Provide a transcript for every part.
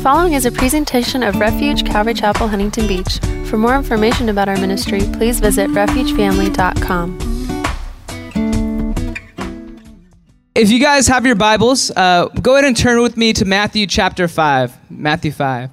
following is a presentation of Refuge Calvary Chapel, Huntington Beach. For more information about our ministry, please visit refugefamily.com. If you guys have your Bibles, go ahead and turn with me to Matthew chapter 5. Matthew 5.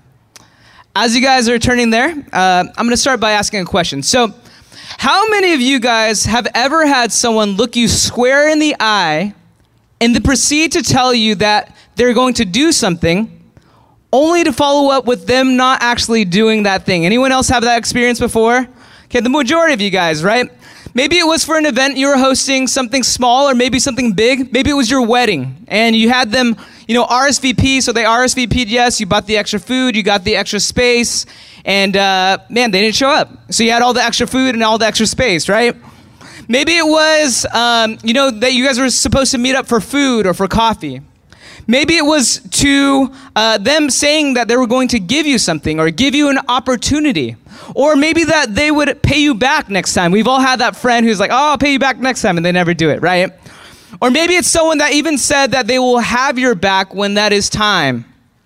As you guys are turning there, I'm going to start by asking a question. So, how many of you guys have ever had someone look you square in the eye and then proceed to tell you that they're going to do something only to follow up with them not actually doing that thing? Anyone else have that experience before? Okay, the majority of you guys, right? Maybe it was for an event you were hosting, something small or maybe something big. Maybe it was your wedding and you had them, RSVP, so they RSVP'd yes, you bought the extra food, you got the extra space, and they didn't show up. So you had all the extra food and all the extra space, right? Maybe it was, that you guys were supposed to meet up for food or for coffee. Maybe it was to them saying that they were going to give you something or give you an opportunity. Or maybe that they would pay you back next time. We've all had that friend who's like, oh, I'll pay you back next time, and they never do it, right? Or maybe it's someone that even said that they will have your back when that is time,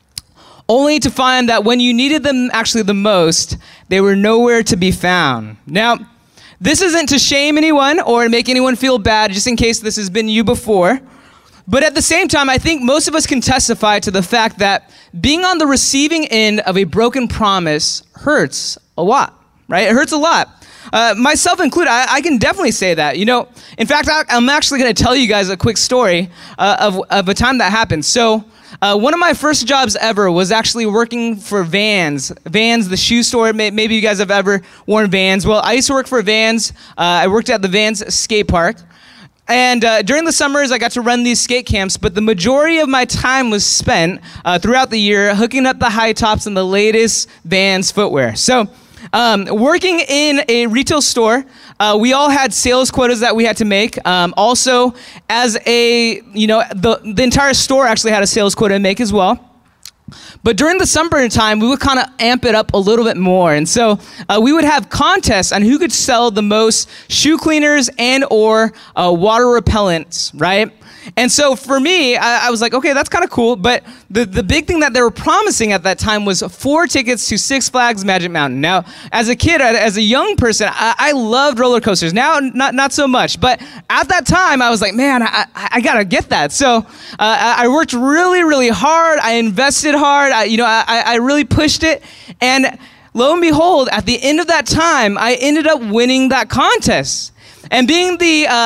only to find that when you needed them actually the most, they were nowhere to be found. Now, this isn't to shame anyone or make anyone feel bad, just in case this has been you before. But at the same time, I think most of us can testify to the fact that being on the receiving end of a broken promise hurts a lot, right? It hurts a lot. Myself included, I can definitely say that. In fact, I'm actually going to tell you guys a quick story of a time that happened. So one of my first jobs ever was actually working for Vans. Vans, the shoe store. Maybe you guys have ever worn Vans. Well, I used to work for Vans. I worked at the Vans skate park. And during the summers, I got to run these skate camps, but the majority of my time was spent throughout the year hooking up the high tops and the latest Vans footwear. So working in a retail store, we all had sales quotas that we had to make. Also, as the entire store actually had a sales quota to make as well. But during the summertime, we would kind of amp it up a little bit more. And so we would have contests on who could sell the most shoe cleaners and or water repellents, right? And so for me, I was like, okay, that's kind of cool. But the big thing that they were promising at that time was 4 tickets to Six Flags Magic Mountain. Now, as a kid, as a young person, I loved roller coasters. Now, not so much. But at that time, I was like, man, I got to get that. So I worked really, really hard. I invested hard. I really pushed it. And lo and behold, at the end of that time, I ended up winning that contest. And being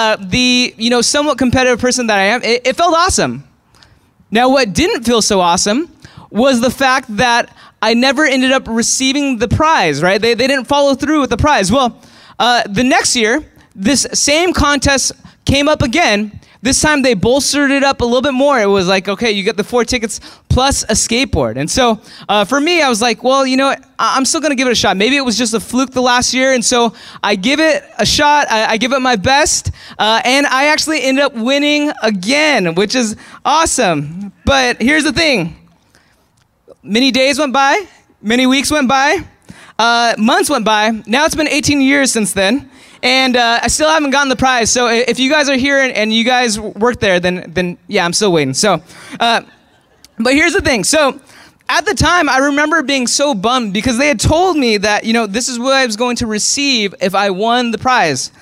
the somewhat competitive person that I am, it felt awesome. Now, what didn't feel so awesome was the fact that I never ended up receiving the prize, right? They didn't follow through with the prize. Well, the next year, this same contest came up again. This time they bolstered it up a little bit more. It was like, okay, you get the 4 tickets plus a skateboard. And so for me, I was like, well, I'm still going to give it a shot. Maybe it was just a fluke the last year. And so I give it a shot. I give it my best. And I actually ended up winning again, which is awesome. But here's the thing. Many days went by. Many weeks went by. Months went by. Now it's been 18 years since then. And I still haven't gotten the prize. So if you guys are here and you guys work there, then yeah, I'm still waiting. So, but here's the thing. So at the time, I remember being so bummed because they had told me that, this is what I was going to receive if I won the prize.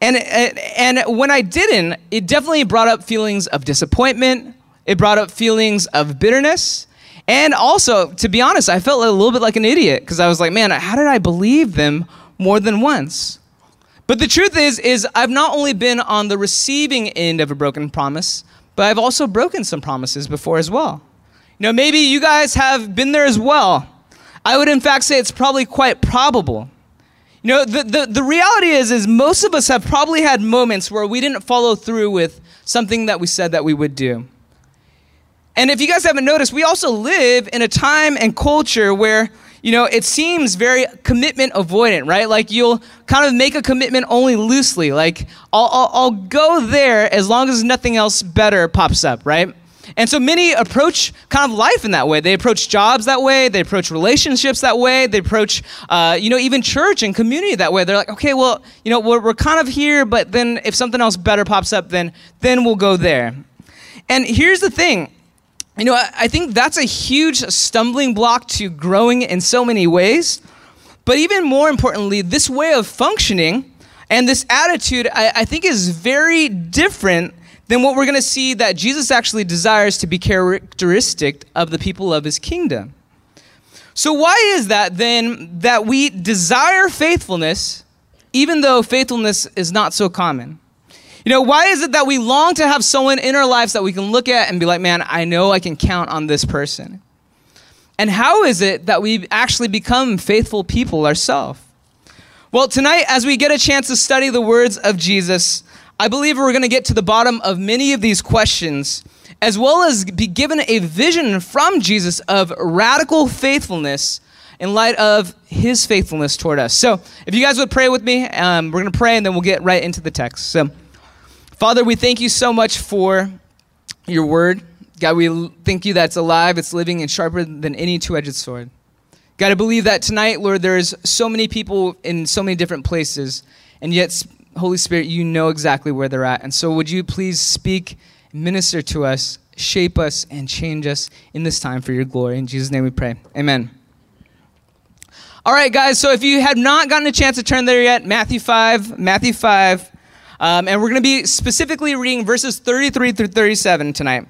And when I didn't, it definitely brought up feelings of disappointment. It brought up feelings of bitterness. And also, to be honest, I felt a little bit like an idiot because I was like, man, how did I believe them more than once? But the truth is I've not only been on the receiving end of a broken promise, but I've also broken some promises before as well. Maybe you guys have been there as well. I would in fact say it's probably quite probable. The reality is most of us have probably had moments where we didn't follow through with something that we said that we would do. And if you guys haven't noticed, we also live in a time and culture where it seems very commitment avoidant, right? Like you'll kind of make a commitment only loosely. Like I'll go there as long as nothing else better pops up, right? And so many approach kind of life in that way. They approach jobs that way. They approach relationships that way. They approach, even church and community that way. They're like, okay, well, we're kind of here, but then if something else better pops up, then we'll go there. And here's the thing. I think that's a huge stumbling block to growing in so many ways. But even more importantly, this way of functioning and this attitude, I think is very different than what we're going to see that Jesus actually desires to be characteristic of the people of his kingdom. So why is that then that we desire faithfulness, even though faithfulness is not so common? Why is it that we long to have someone in our lives that we can look at and be like, man, I know I can count on this person? And how is it that we actually become faithful people ourselves? Well, tonight, as we get a chance to study the words of Jesus, I believe we're going to get to the bottom of many of these questions, as well as be given a vision from Jesus of radical faithfulness in light of his faithfulness toward us. So if you guys would pray with me, we're going to pray and then we'll get right into the text. So, Father, we thank you so much for your word. God, we thank you that it's alive, it's living, and sharper than any two-edged sword. God, I believe that tonight, Lord, there's so many people in so many different places, and yet, Holy Spirit, you know exactly where they're at. And so would you please speak, minister to us, shape us, and change us in this time for your glory. In Jesus' name we pray. Amen. All right, guys, so if you have not gotten a chance to turn there yet, Matthew 5, and we're going to be specifically reading verses 33 through 37 tonight.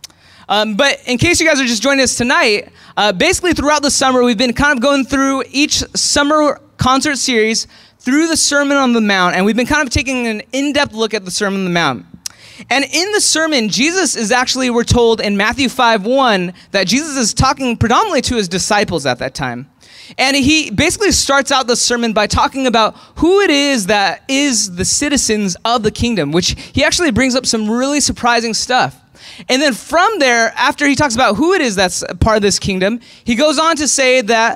But in case you guys are just joining us tonight, basically throughout the summer, we've been kind of going through each summer concert series through the Sermon on the Mount, and we've been kind of taking an in-depth look at the Sermon on the Mount. And in the sermon, Jesus is actually, we're told in Matthew 5:1, that Jesus is talking predominantly to his disciples at that time. And he basically starts out the sermon by talking about who it is that is the citizens of the kingdom, which he actually brings up some really surprising stuff. And then from there, after he talks about who it is that's a part of this kingdom, he goes on to say that,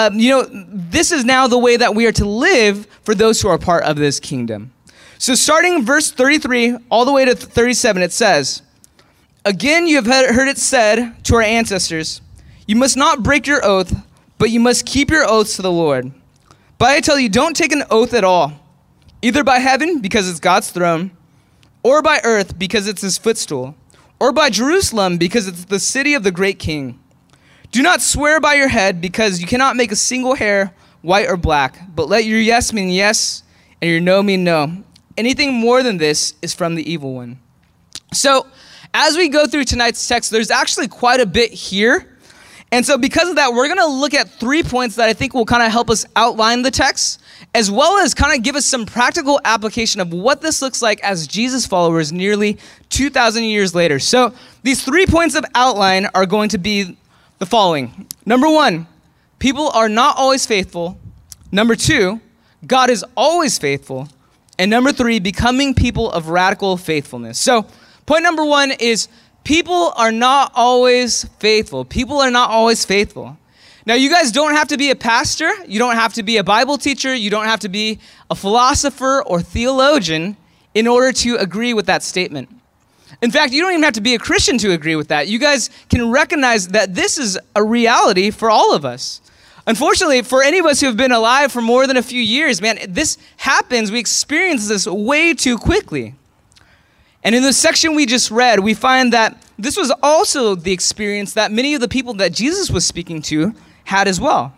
this is now the way that we are to live for those who are part of this kingdom. So starting verse 33 all the way to 37, it says, "Again, you have heard it said to our ancestors, you must not break your oath, but you must keep your oaths to the Lord. But I tell you, don't take an oath at all, either by heaven, because it's God's throne, or by earth, because it's his footstool, or by Jerusalem, because it's the city of the great king. Do not swear by your head, because you cannot make a single hair white or black, but let your yes mean yes, and your no mean no. Anything more than this is from the evil one." So, as we go through tonight's text, there's actually quite a bit here. And so because of that, we're going to look at 3 points that I think will kind of help us outline the text, as well as kind of give us some practical application of what this looks like as Jesus followers nearly 2,000 years later. So these 3 points of outline are going to be the following. Number 1, people are not always faithful. Number 2, God is always faithful. And number 3, becoming people of radical faithfulness. So point number 1 is people are not always faithful. People are not always faithful. Now, you guys don't have to be a pastor. You don't have to be a Bible teacher. You don't have to be a philosopher or theologian in order to agree with that statement. In fact, you don't even have to be a Christian to agree with that. You guys can recognize that this is a reality for all of us. Unfortunately, for any of us who have been alive for more than a few years, man, this happens. We experience this way too quickly. And in the section we just read, we find that this was also the experience that many of the people that Jesus was speaking to had as well.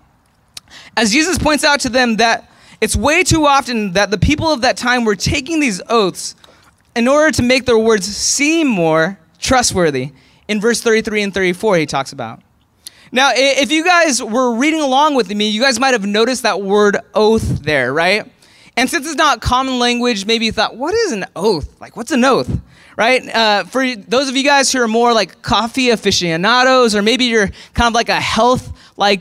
As Jesus points out to them that it's way too often that the people of that time were taking these oaths in order to make their words seem more trustworthy. In verse 33 and 34, he talks about. Now, if you guys were reading along with me, you guys might have noticed that word oath there, right? And since it's not common language, maybe you thought, what is an oath? Like, what's an oath, right? For those of you guys who are more like coffee aficionados, or maybe you're kind of like a health,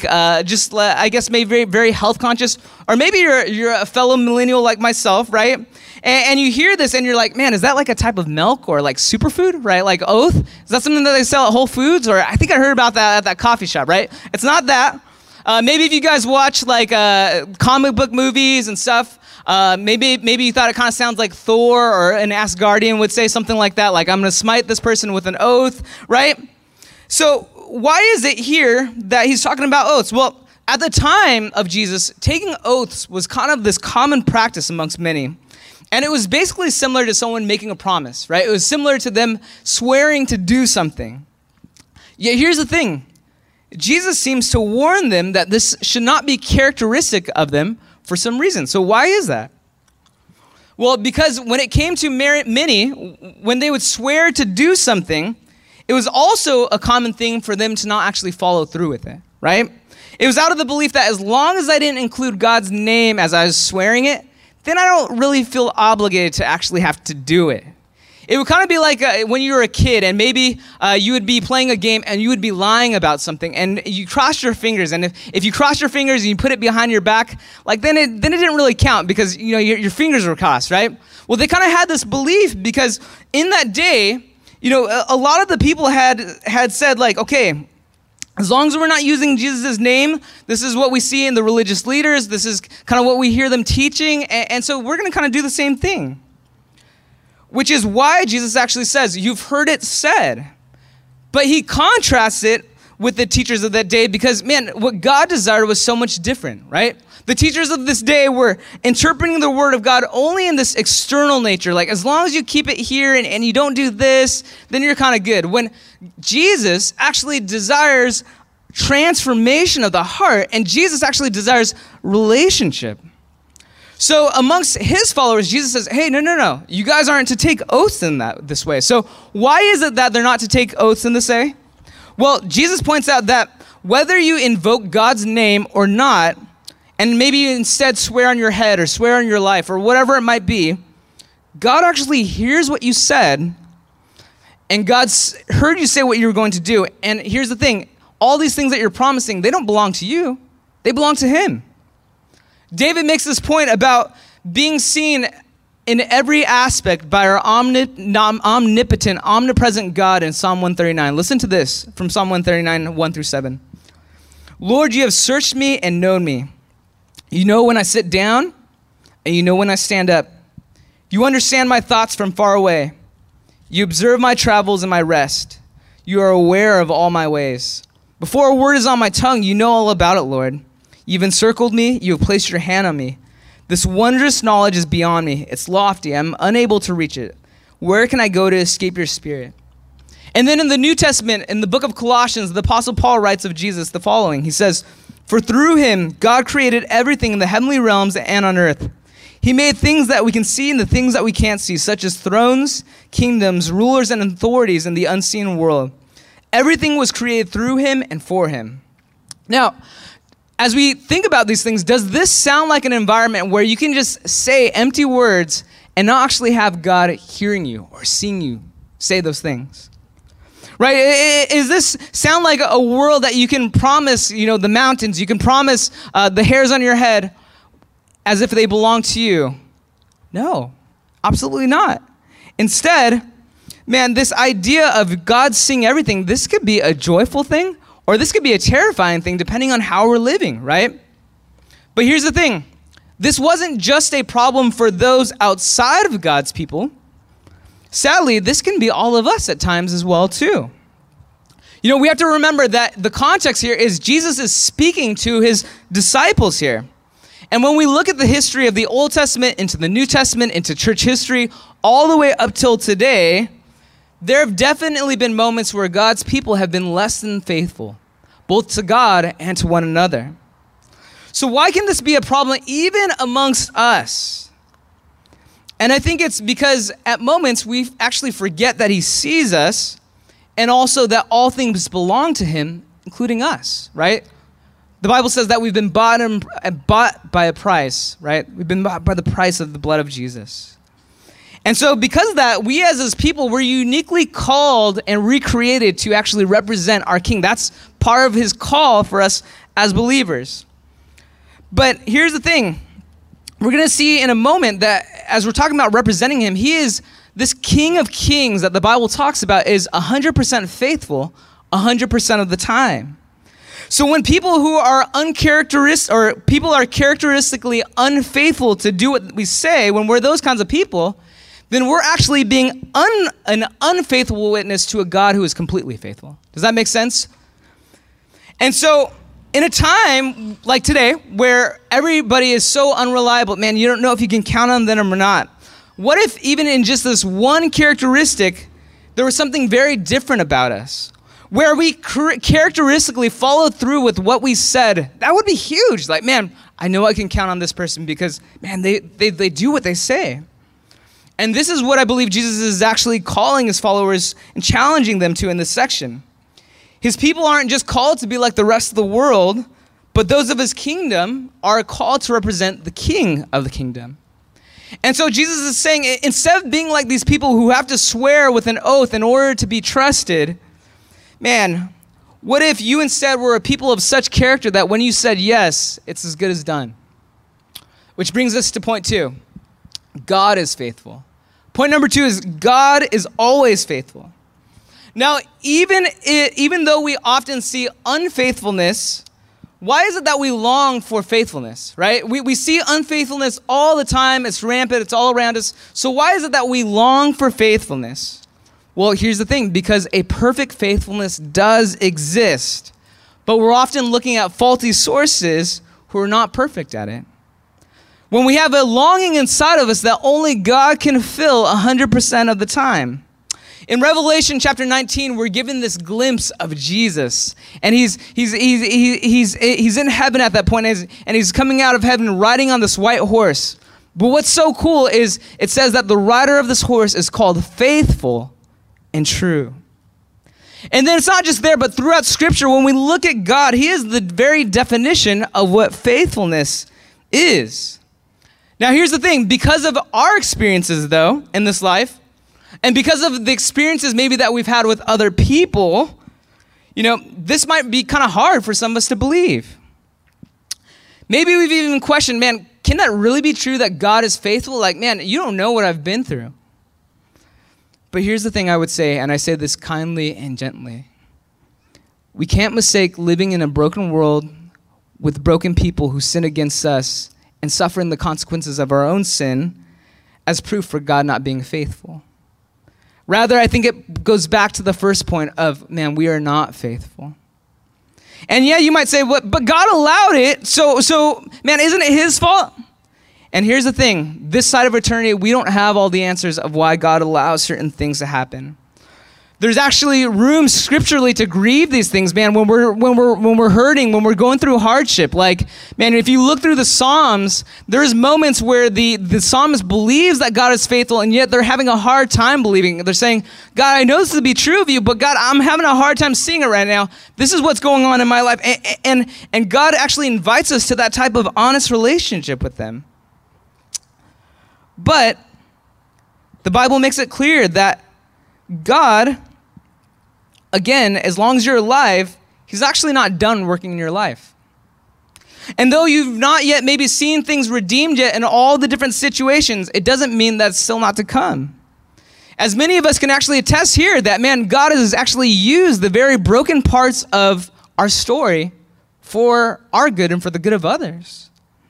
I guess maybe very, very health conscious, or maybe you're a fellow millennial like myself, right? And you hear this and you're like, man, is that like a type of milk or like superfood, right? Like oath? Is that something that they sell at Whole Foods? Or I think I heard about that at that coffee shop, right? It's not that. Maybe if you guys watch like comic book movies and stuff, maybe you thought it kind of sounds like Thor or an Asgardian would say something like that, like I'm going to smite this person with an oath, right? So why is it here that he's talking about oaths? Well, at the time of Jesus, taking oaths was kind of this common practice amongst many. And it was basically similar to someone making a promise, right? It was similar to them swearing to do something. Yet here's the thing. Jesus seems to warn them that this should not be characteristic of them for some reason. So why is that? Well, because when it came to many, when they would swear to do something, it was also a common thing for them to not actually follow through with it, right? It was out of the belief that as long as I didn't include God's name as I was swearing it, then I don't really feel obligated to actually have to do it. It would kind of be like when you were a kid and maybe you would be playing a game and you would be lying about something and you crossed your fingers, and if you crossed your fingers and you put it behind your back, like then it didn't really count because your fingers were crossed, right? Well, they kind of had this belief because in that day, a lot of the people had said like, okay, as long as we're not using Jesus' name, this is what we see in the religious leaders, this is kind of what we hear them teaching, and so we're going to kind of do the same thing. Which is why Jesus actually says, you've heard it said. But he contrasts it with the teachers of that day because, man, what God desired was so much different, right? The teachers of this day were interpreting the word of God only in this external nature. Like, as long as you keep it here and you don't do this, then you're kind of good. When Jesus actually desires transformation of the heart, and Jesus actually desires relationship. So amongst his followers, Jesus says, hey, no. You guys aren't to take oaths in this way. So why is it that they're not to take oaths in this way? Well, Jesus points out that whether you invoke God's name or not, and maybe you instead swear on your head or swear on your life or whatever it might be, God actually hears what you said, and God's heard you say what you were going to do. And here's the thing, all these things that you're promising, they don't belong to you. They belong to him. David makes this point about being seen in every aspect by our omnipotent, omnipresent God in Psalm 139. Listen to this from Psalm 139, 1 through 7. Lord, you have searched me and known me. You know when I sit down, and you know when I stand up. You understand my thoughts from far away. You observe my travels and my rest. You are aware of all my ways. Before a word is on my tongue, you know all about it, Lord. You've encircled me. You have placed your hand on me. This wondrous knowledge is beyond me. It's lofty. I'm unable to reach it. Where can I go to escape your spirit? And then in the New Testament, in the book of Colossians, the Apostle Paul writes of Jesus the following. He says, for through him, God created everything in the heavenly realms and on earth. He made things that we can see and the things that we can't see, such as thrones, kingdoms, rulers, and authorities in the unseen world. Everything was created through him and for him. Now, as we think about these things, does this sound like an environment where you can just say empty words and not actually have God hearing you or seeing you say those things? Right? Does this sound like a world that you can promise, the mountains, you can promise the hairs on your head as if they belong to you? No, absolutely not. Instead, man, this idea of God seeing everything, this could be a joyful thing, or this could be a terrifying thing depending on how we're living, right? But here's the thing. This wasn't just a problem for those outside of God's people. Sadly, this can be all of us at times as well, too. We have to remember that the context here is Jesus is speaking to his disciples here. And when we look at the history of the Old Testament into the New Testament, into church history, all the way up till today, there have definitely been moments where God's people have been less than faithful, both to God and to one another. So why can this be a problem even amongst us? And I think it's because at moments we actually forget that he sees us and also that all things belong to him, including us, right? The Bible says that we've been bought by a price, right? We've been bought by the price of the blood of Jesus. And so because of that, we as his people were uniquely called and recreated to actually represent our King. That's part of his call for us as believers. But here's the thing. We're going to see in a moment that as we're talking about representing him, he is this King of Kings that the Bible talks about is 100% faithful 100% of the time. So when people who are uncharacteristic, or people are characteristically unfaithful to do what we say, when we're those kinds of people, then we're actually being an unfaithful witness to a God who is completely faithful. Does that make sense? And so in a time like today where everybody is so unreliable, man, you don't know if you can count on them or not. What if even in just this one characteristic, there was something very different about us? where we characteristically follow through with what we said, that would be huge. Like, man, I know I can count on this person because, man, they do what they say. And this is what I believe Jesus is actually calling his followers and challenging them to in this section. His people aren't just called to be like the rest of the world, but those of his kingdom are called to represent the king of the kingdom. And so Jesus is saying, instead of being like these people who have to swear with an oath in order to be trusted, man, what if you instead were a people of such character that when you said yes, it's as good as done? Which brings us to point 2. God is faithful. Point number 2 is God is always faithful. Now, even though we often see unfaithfulness, why is it that we long for faithfulness, right? We see unfaithfulness all the time. It's rampant. It's all around us. So why is it that we long for faithfulness? Well, here's the thing, because a perfect faithfulness does exist, but we're often looking at faulty sources who are not perfect at it. When we have a longing inside of us that only God can fill 100% of the time. In Revelation chapter 19, we're given this glimpse of Jesus, and he's in heaven at that point, and he's coming out of heaven riding on this white horse. But what's so cool is it says that the rider of this horse is called Faithful and True. And then it's not just there, but throughout Scripture, when we look at God, he is the very definition of what faithfulness is. Now, here's the thing. Because of our experiences, though, in this life, and because of the experiences maybe that we've had with other people, this might be kind of hard for some of us to believe. Maybe we've even questioned, man, can that really be true that God is faithful? Like, man, you don't know what I've been through. But here's the thing I would say, and I say this kindly and gently. We can't mistake living in a broken world with broken people who sin against us and suffering the consequences of our own sin as proof for God not being faithful. Rather, I think it goes back to the first point of, man, we are not faithful. And yeah, you might say, but God allowed it, so man, isn't it his fault? And here's the thing, this side of eternity, we don't have all the answers of why God allows certain things to happen. There's actually room scripturally to grieve these things, man, when we're hurting, when we're going through hardship. Like, man, if you look through the Psalms, there's moments where the psalmist believes that God is faithful, and yet they're having a hard time believing. They're saying, God, I know this to be true of you, but God, I'm having a hard time seeing it right now. This is what's going on in my life. And God actually invites us to that type of honest relationship with them. But the Bible makes it clear that God, again, as long as you're alive, he's actually not done working in your life. And though you've not yet maybe seen things redeemed yet in all the different situations, it doesn't mean that's still not to come. As many of us can actually attest here that, man, God has actually used the very broken parts of our story for our good and for the good of others.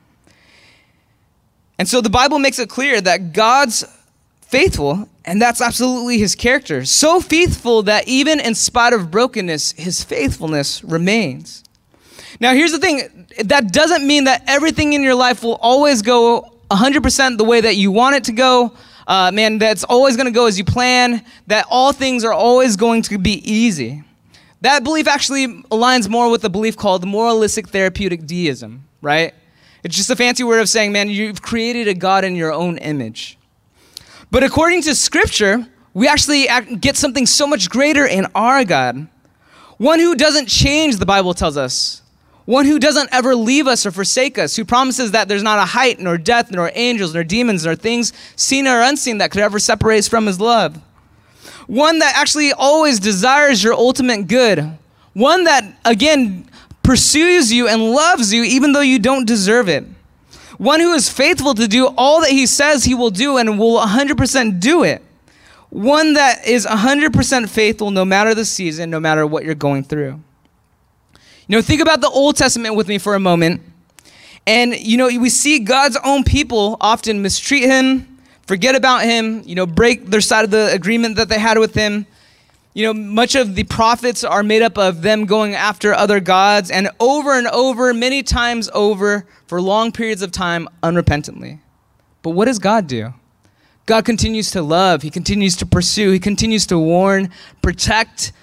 And so the Bible makes it clear that God's faithful, and that's absolutely his character. So faithful that even in spite of brokenness, his faithfulness remains. Now, here's the thing. That doesn't mean that everything in your life will always go 100% the way that you want it to go. That's always going to go as you plan, that all things are always going to be easy. That belief actually aligns more with the belief called moralistic therapeutic deism, right? It's just a fancy word of saying, man, you've created a God in your own image. But according to Scripture, we actually get something so much greater in our God. One who doesn't change, the Bible tells us. One who doesn't ever leave us or forsake us, who promises that there's not a height, nor depth, nor angels, nor demons, nor things seen or unseen that could ever separate us from his love. One that actually always desires your ultimate good. One that, again, pursues you and loves you even though you don't deserve it. One who is faithful to do all that he says he will do and will 100% do it. One that is 100% faithful no matter the season, no matter what you're going through. Think about the Old Testament with me for a moment. And, we see God's own people often mistreat him, forget about him, break their side of the agreement that they had with him. Much of the prophets are made up of them going after other gods and over, many times over, for long periods of time, unrepentantly. But what does God do? God continues to love. He continues to pursue. He continues to warn, protect,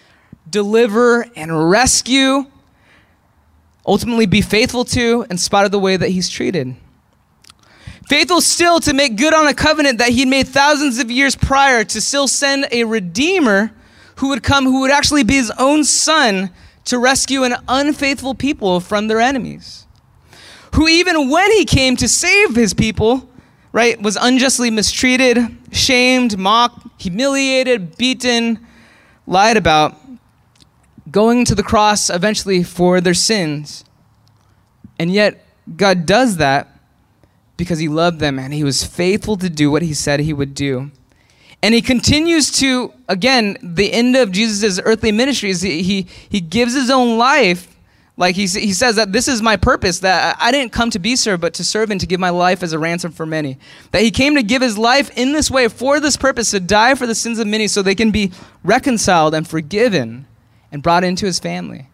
deliver, and rescue, ultimately be faithful to in spite of the way that he's treated. Faithful still to make good on a covenant that he made thousands of years prior, to still send a redeemer who would come, who would actually be his own son, to rescue an unfaithful people from their enemies. Who even when he came to save his people, right, was unjustly mistreated, shamed, mocked, humiliated, beaten, lied about, going to the cross eventually for their sins. And yet God does that because he loved them and he was faithful to do what he said he would do. And he continues to, again, the end of Jesus' earthly ministry is he gives his own life. Like he says that this is my purpose, that I didn't come to be served, but to serve and to give my life as a ransom for many. That he came to give his life in this way for this purpose, to die for the sins of many so they can be reconciled and forgiven and brought into his family.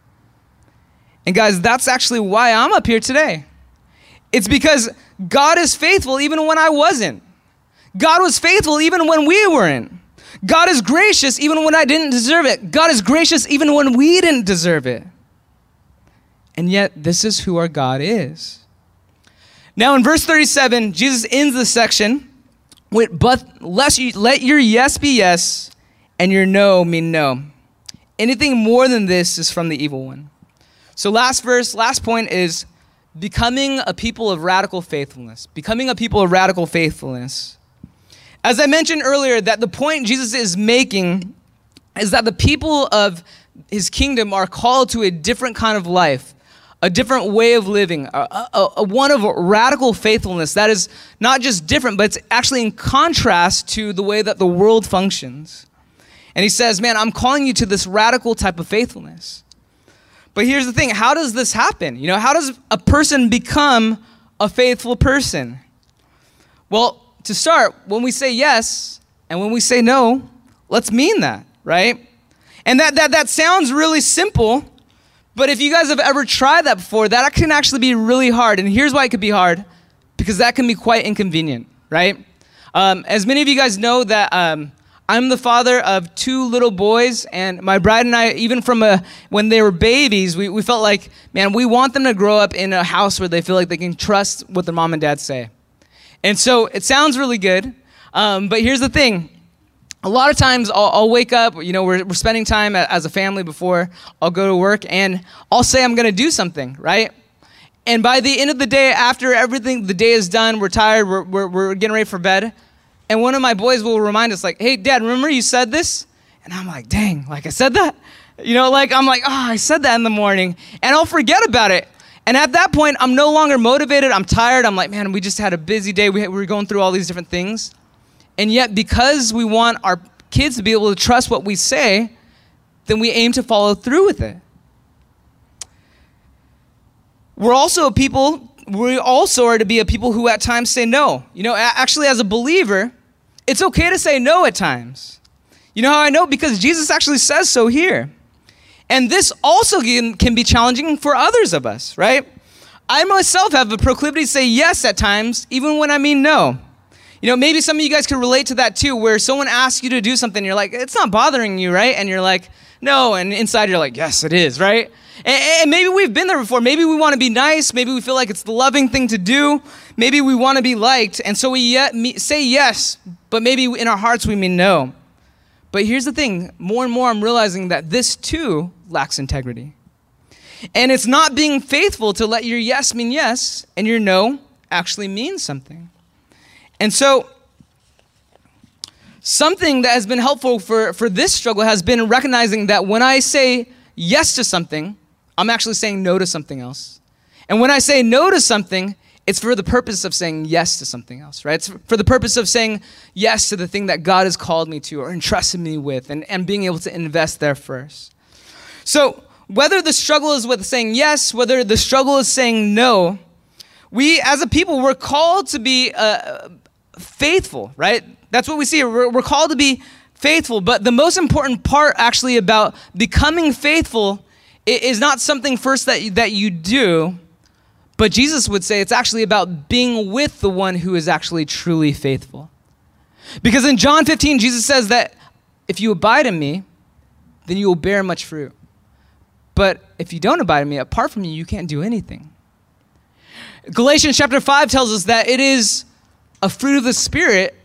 And guys, that's actually why I'm up here today. It's because God is faithful even when I wasn't. God was faithful even when we weren't. God is gracious even when I didn't deserve it. God is gracious even when we didn't deserve it. And yet, this is who our God is. Now, in verse 37, Jesus ends the section with, "But let your yes be yes, and your no mean no. Anything more than this is from the evil one." So last point is becoming a people of radical faithfulness. Becoming a people of radical faithfulness. As I mentioned earlier, that the point Jesus is making is that the people of his kingdom are called to a different kind of life, a different way of living, a one of radical faithfulness that is not just different, but it's actually in contrast to the way that the world functions. And he says, man, I'm calling you to this radical type of faithfulness. But here's the thing, how does this happen? You know, how does a person become a faithful person? Well, to start, when we say yes and when we say no, let's mean that, right? And that sounds really simple, but if you guys have ever tried that before, that can actually be really hard. And here's why it could be hard, because that can be quite inconvenient, right? As many of you guys know that I'm the father of 2 little boys, and my bride and I, even from when they were babies, we felt like, man, we want them to grow up in a house where they feel like they can trust what their mom and dad say. And so it sounds really good, but here's the thing. A lot of times I'll wake up, you know, we're spending time as a family before I'll go to work, and I'll say I'm going to do something, right? And by the end of the day, after everything, the day is done, we're tired, we're getting ready for bed, and one of my boys will remind us like, hey, Dad, remember you said this? And I'm like, dang, like I said that? You know, like I'm like, oh, I said that in the morning, and I'll forget about it. And at that point, I'm no longer motivated. I'm tired. I'm like, man, we just had a busy day. We were going through all these different things. And yet, because we want our kids to be able to trust what we say, then we aim to follow through with it. We also are to be a people who at times say no. You know, actually, as a believer, it's okay to say no at times. You know how I know? Because Jesus actually says so here. And this also can be challenging for others of us, right? I myself have a proclivity to say yes at times, even when I mean no. You know, maybe some of you guys can relate to that too, where someone asks you to do something, you're like, it's not bothering you, right? And you're like, no, and inside you're like, yes, it is, right? And maybe we've been there before. Maybe we want to be nice. Maybe we feel like it's the loving thing to do. Maybe we want to be liked, and so we say yes, but maybe in our hearts we mean no. But here's the thing, more and more I'm realizing that this too lacks integrity. And it's not being faithful to let your yes mean yes and your no actually mean something. And so something that has been helpful for this struggle has been recognizing that when I say yes to something, I'm actually saying no to something else. And when I say no to something, it's for the purpose of saying yes to something else, right? It's for the purpose of saying yes to the thing that God has called me to or entrusted me with, and being able to invest there first. So whether the struggle is with saying yes, whether the struggle is saying no, we as a people, we're called to be faithful, right? That's what we see. We're called to be faithful, but the most important part actually about becoming faithful is not something first that you do, but Jesus would say it's actually about being with the one who is actually truly faithful. Because in John 15, Jesus says that if you abide in me, then you will bear much fruit. But if you don't abide in me, apart from me, you can't do anything. Galatians chapter 5 tells us that it is a fruit of the Spirit.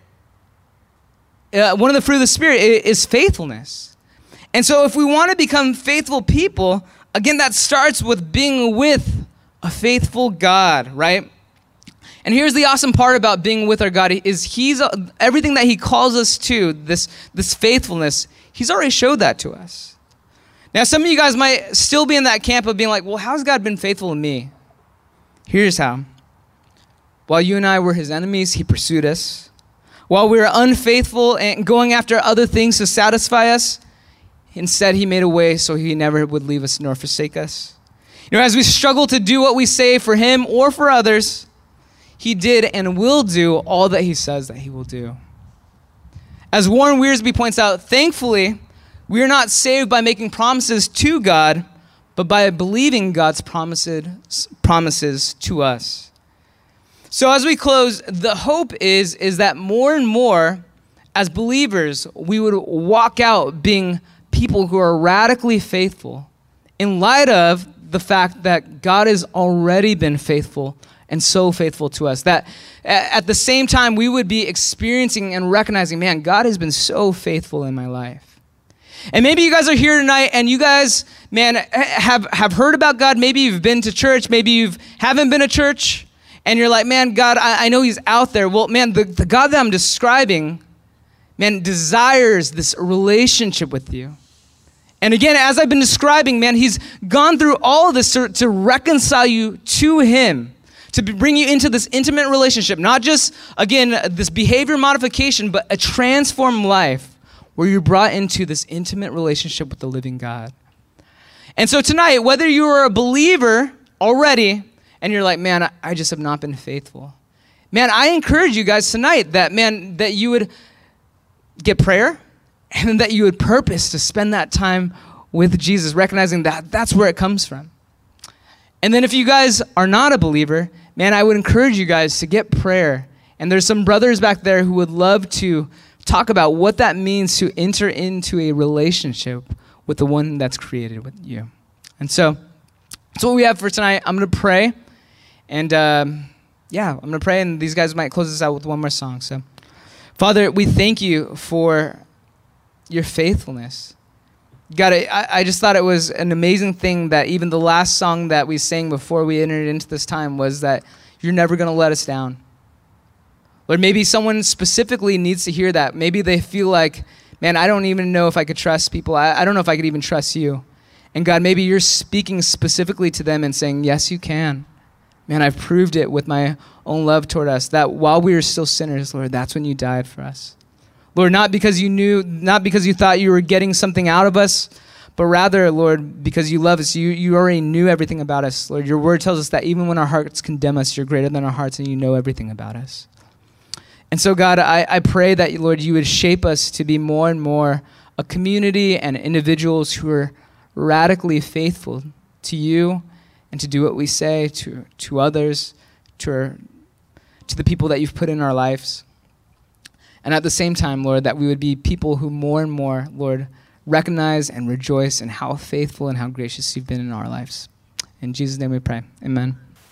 One of the fruit of the Spirit is faithfulness. And so if we want to become faithful people, again, that starts with being with a faithful God, right? And here's the awesome part about being with our God is he's everything that he calls us to, this faithfulness, he's already showed that to us. Now, some of you guys might still be in that camp of being like, well, how's God been faithful to me? Here's how. While you and I were his enemies, he pursued us. While we were unfaithful and going after other things to satisfy us, instead he made a way so he never would leave us nor forsake us. As we struggle to do what we say for him or for others, he did and will do all that he says that he will do. As Warren Wiersbe points out, thankfully, we are not saved by making promises to God, but by believing God's promises to us. So as we close, the hope is that more and more, as believers, we would walk out being people who are radically faithful in light of the fact that God has already been faithful and so faithful to us. That at the same time, we would be experiencing and recognizing, man, God has been so faithful in my life. And maybe you guys are here tonight and you guys, man, have heard about God. Maybe you've been to church. Maybe you haven't been to church. And you're like, man, God, I know he's out there. Well, man, the God that I'm describing, man, desires this relationship with you. And again, as I've been describing, man, he's gone through all of this to reconcile you to him, to bring you into this intimate relationship. Not just, again, this behavior modification, but a transformed life where you're brought into this intimate relationship with the living God. And so tonight, whether you are a believer already and you're like, man, I just have not been faithful. Man, I encourage you guys tonight that, man, that you would get prayer and that you would purpose to spend that time with Jesus, recognizing that that's where it comes from. And then if you guys are not a believer, man, I would encourage you guys to get prayer. And there's some brothers back there who would love to talk about what that means to enter into a relationship with the one that's created with you. And so that's what we have for tonight. I'm going to pray. And I'm going to pray, and these guys might close us out with one more song. So, Father, we thank you for your faithfulness. God, I just thought it was an amazing thing that even the last song that we sang before we entered into this time was that you're never going to let us down. Lord, maybe someone specifically needs to hear that. Maybe they feel like, man, I don't even know if I could trust people. I don't know if I could even trust you. And God, maybe you're speaking specifically to them and saying, yes, you can. Man, I've proved it with my own love toward us, that while we were still sinners, Lord, that's when you died for us. Lord, not because you thought you were getting something out of us, but rather, Lord, because you love us, you already knew everything about us. Lord, your word tells us that even when our hearts condemn us, you're greater than our hearts and you know everything about us. And so, God, I pray that, Lord, you would shape us to be more and more a community and individuals who are radically faithful to you and to do what we say to others, to the people that you've put in our lives. And at the same time, Lord, that we would be people who more and more, Lord, recognize and rejoice in how faithful and how gracious you've been in our lives. In Jesus' name we pray. Amen.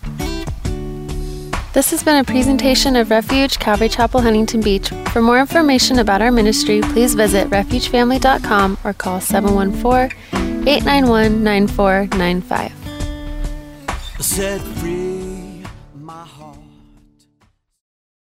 This has been a presentation of Refuge Calvary Chapel, Huntington Beach. For more information about our ministry, please visit refugefamily.com or call 714-891-9495. Set free my heart.